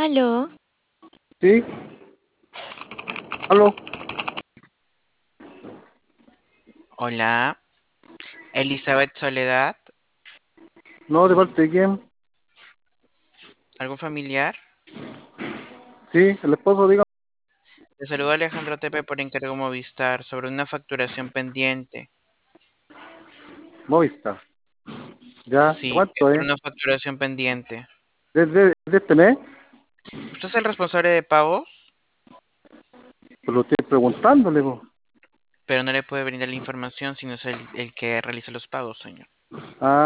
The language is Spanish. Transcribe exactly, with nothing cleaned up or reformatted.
Aló, Sí, aló. Hola, Elizabeth Soledad, No, ¿de parte de quién? ¿algún familiar? Sí, el esposo, diga. Te saluda Alejandro Tepe por encargo Movistar sobre una facturación pendiente. Movistar. Ya, Sí, es ¿cuánto por es? una facturación pendiente. ¿Desde de este mes? ¿Usted es el responsable de pagos? Pues lo estoy preguntándole, po. Pero no le puede brindar la información si no es el, el que realiza los pagos, señor. Ah,